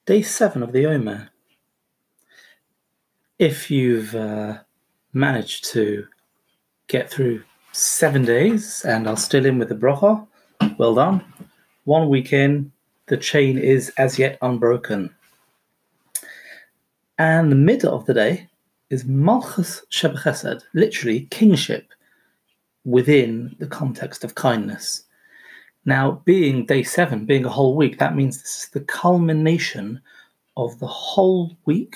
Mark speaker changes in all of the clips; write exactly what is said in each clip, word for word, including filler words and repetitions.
Speaker 1: day seven of the Omer. If you've uh, managed to get through seven days and are still in with the bracha, well done. One week in, the chain is as yet unbroken. And the middle of the day is Malchus Shebechesed, literally kingship within the context of kindness. Now, being day seven, being a whole week, that means this is the culmination of the whole week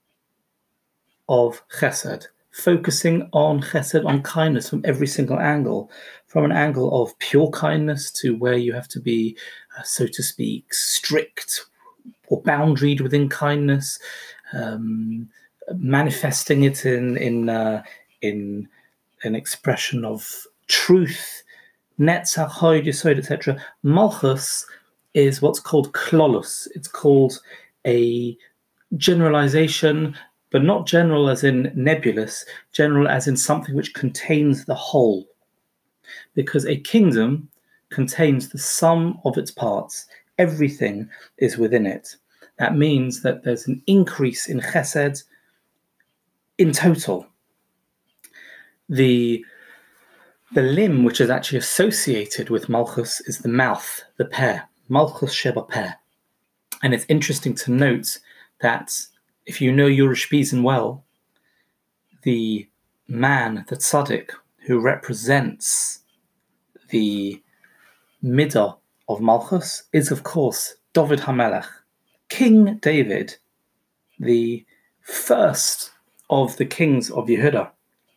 Speaker 1: of Chesed, focusing on Chesed, on kindness from every single angle, from an angle of pure kindness to where you have to be, uh, so to speak, strict or boundaried within kindness, um, manifesting it in in uh, in an expression of truth, Netzach, Hod, Yesod, et cetera. Malchus is what's called klolus. It's called a generalization, but not general as in nebulous, general as in something which contains the whole. Because a kingdom contains the sum of its parts. Everything is within it. That means that there's an increase in chesed in total. The, the limb which is actually associated with Malchus is the mouth, the peh, Malchus Sheba Peh. And it's interesting to note that if you know Urispizin well, the man, the tzaddik, who represents the midah of Malchus is, of course, David HaMelech, King David, the first of the kings of Yehuda.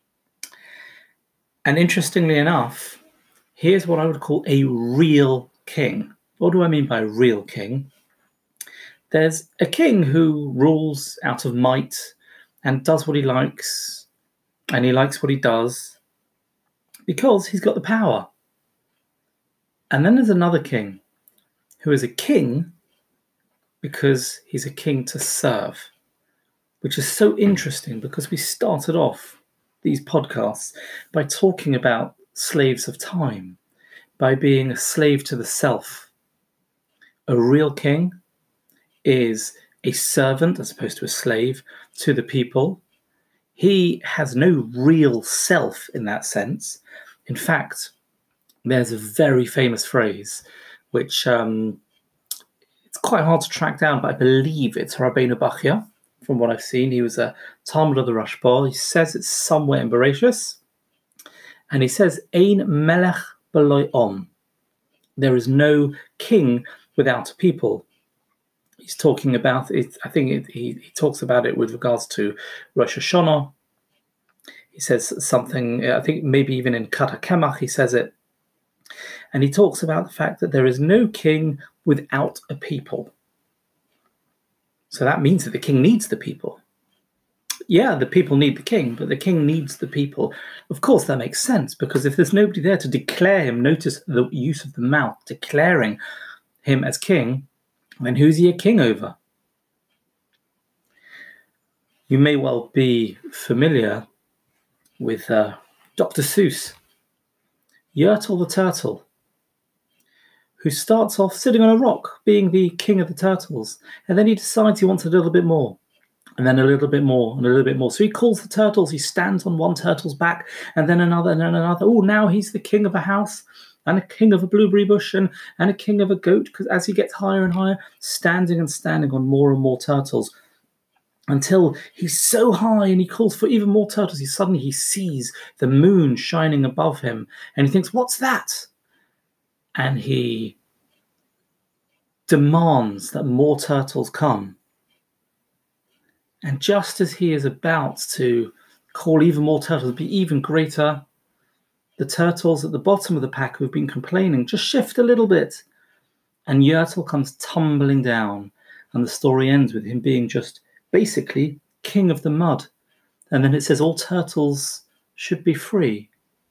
Speaker 1: And interestingly enough, here's what I would call a real king. What do I mean by real king? There's a king who rules out of might and does what he likes, and he likes what he does because he's got the power. And then there's another king who is a king because he's a king to serve, which is so interesting because we started off these podcasts by talking about slaves of time, by being a slave to the self. A real king is a servant as opposed to a slave to the people. He has no real self in that sense. In fact, there's a very famous phrase which um, it's quite hard to track down, but I believe it's Rabbeinu Bachya. From what I've seen, he was a Talmud of the Rashba. He says it's somewhere in Bereshis, and he says, "Ein melech b'lo om." There is no king without a people. He's talking about it. I think it, he, he talks about it with regards to Rosh Hashanah. He says something, I think maybe even in Kata Kemach he says it. And he talks about the fact that there is no king without a people. So that means that the king needs the people. Yeah, the people need the king, but the king needs the people. Of course, that makes sense, because if there's nobody there to declare him, notice the use of the mouth, declaring him as king, then who's he a king over? You may well be familiar with uh, Doctor Seuss, Yertle the Turtle, who starts off sitting on a rock, being the king of the turtles, and then he decides he wants a little bit more, and then a little bit more, and a little bit more. So he calls the turtles, he stands on one turtle's back, and then another, and then another. Oh, now he's the king of a house, and a king of a blueberry bush, and, and a king of a goat, because as he gets higher and higher, standing and standing on more and more turtles, until he's so high and he calls for even more turtles. He suddenly he sees the moon shining above him, and he thinks, what's that? And he demands that more turtles come. And just as he is about to call even more turtles, be even greater, the turtles at the bottom of the pack who've been complaining just shift a little bit, and Yertle comes tumbling down, and the story ends with him being just basically king of the mud. And then it says all turtles should be free.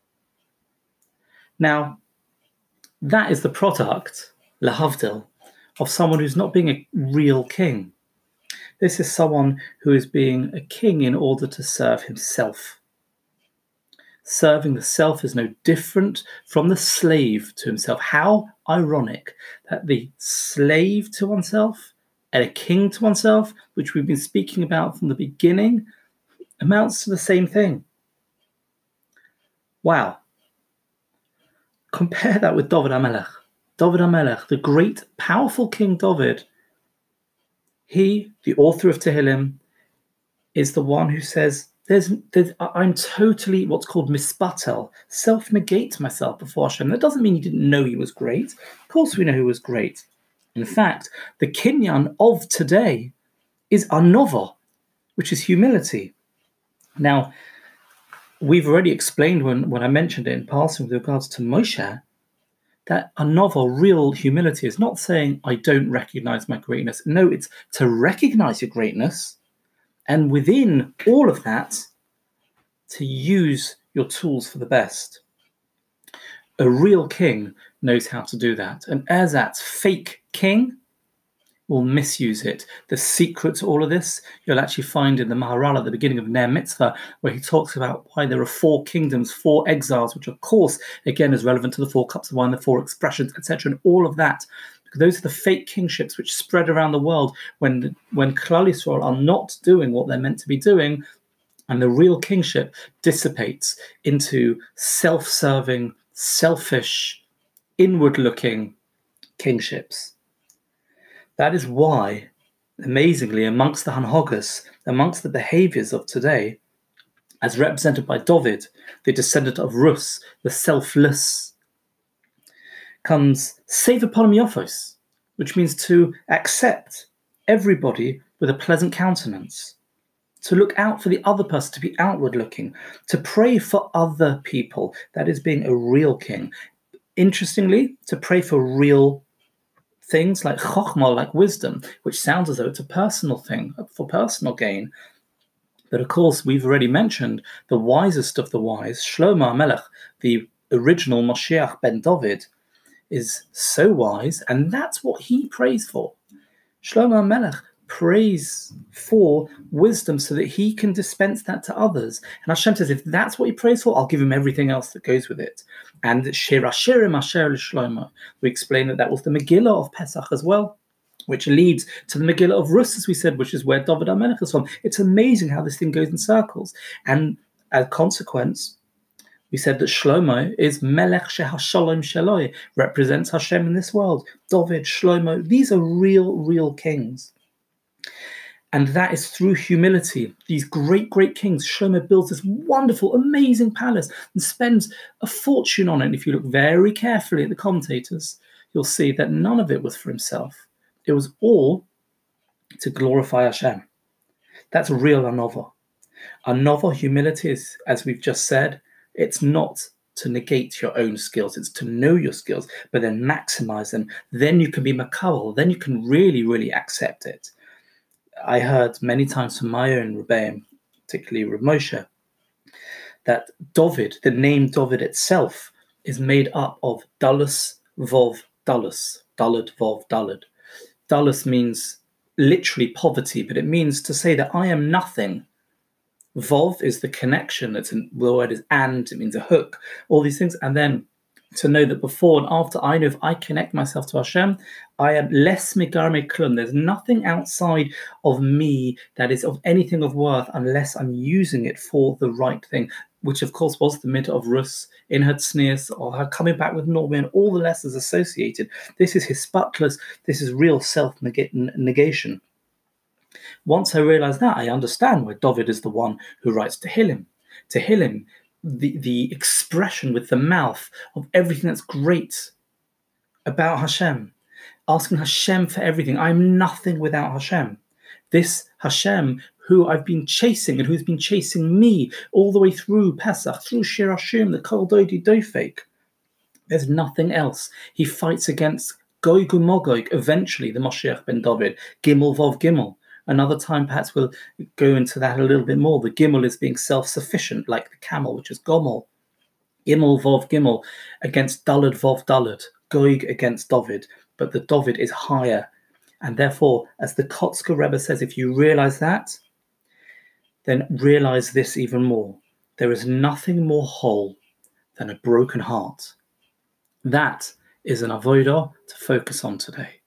Speaker 1: Now, that is the product, lahavdil, of someone who's not being a real king. This is someone who is being a king in order to serve himself. Serving the self is no different from the slave to himself. How ironic that the slave to oneself and a king to oneself, which we've been speaking about from the beginning, amounts to the same thing. Wow. Compare that with David HaMelech. David HaMelech, the great, powerful King David, he, the author of Tehillim, is the one who says, there's, there's, I'm totally what's called mispatel, self-negate myself before Hashem. That doesn't mean he didn't know he was great. Of course we know he was great. In fact, the kinyan of today is anova, which is humility. Now, we've already explained when, when I mentioned it in passing with regards to Moshe, that anova, real humility, is not saying, I don't recognize my greatness. No, it's to recognize your greatness, and within all of that, to use your tools for the best. A real king knows how to do that. And Erzat's fake king will misuse it. The secret to all of this, you'll actually find in the Maharal at the beginning of Ner Mitzvah, where he talks about why there are four kingdoms, four exiles, which of course, again, is relevant to the four cups of wine, the four expressions, et cetera, and all of that. Those are the fake kingships which spread around the world when, when Klal Yisrael are not doing what they're meant to be doing, and the real kingship dissipates into self-serving, selfish, inward-looking kingships. That is why, amazingly, amongst the Hanhogas, amongst the behaviors of today, as represented by David, the descendant of Rus, the selfless, comes Seva Polymiophos, which means to accept everybody with a pleasant countenance, to look out for the other person, to be outward looking, to pray for other people. That is being a real king. Interestingly, to pray for real things like chokhmah, like wisdom, which sounds as though it's a personal thing, for personal gain. But of course, we've already mentioned the wisest of the wise, Shlomo HaMelech, the original Moshiach ben David, is so wise, and that's what he prays for. Shlomo HaMelech prays for wisdom so that he can dispense that to others. And Hashem says, if that's what he prays for, I'll give him everything else that goes with it. And Shir Hashirim Asher L'Shlomo, we explain that that was the Megillah of Pesach as well, which leads to the Megillah of Rus, as we said, which is where David HaMelech is from. It's amazing how this thing goes in circles. And as a consequence, we said that Shlomo is Melech Shehashalom Sheloi, represents Hashem in this world. David, Shlomo, these are real, real kings. And that is through humility. These great, great kings, Shlomo builds this wonderful, amazing palace and spends a fortune on it. And if you look very carefully at the commentators, you'll see that none of it was for himself. It was all to glorify Hashem. That's real anova. Anova, humility, is, as we've just said, it's not to negate your own skills. It's to know your skills, but then maximize them. Then you can be makabel. Then you can really, really accept it. I heard many times from my own Rebbeim, particularly Rav Moshe, that David, the name David itself, is made up of Dalus, Vov, Dalus, Dalad, Vov, Dalad. Dalus means literally poverty, but it means to say that I am nothing. Vov is the connection. That's in, the word is and, it means a hook, all these things. And then to know that before and after, I know if I connect myself to Hashem, I am less migarme klum. There's nothing outside of me that is of anything of worth unless I'm using it for the right thing, which of course was the midah of Rus in her tznius, or her coming back with Norman, and all the lessons associated. This is his sputless, this is real self-negation. Once I realize that, I understand why David is the one who writes Tehillim. Tehillim, the, the expression with the mouth of everything that's great about Hashem, asking Hashem for everything. I'm nothing without Hashem. This Hashem who I've been chasing and who's been chasing me all the way through Pesach, through Shir Hashim, the Kol Dodi Dofek. There's nothing else. He fights against Gog Magog, eventually the Moshiach ben David, Gimel Vov Gimel. Another time, perhaps we'll go into that a little bit more. The Gimel is being self-sufficient, like the camel, which is Gomel. Gimel Vov Gimel against Dalad Vov Dalad, Gog against David. But the David is higher. And therefore, as the Kotzker Rebbe says, if you realize that, then realize this even more. There is nothing more whole than a broken heart. That is an avodah to focus on today.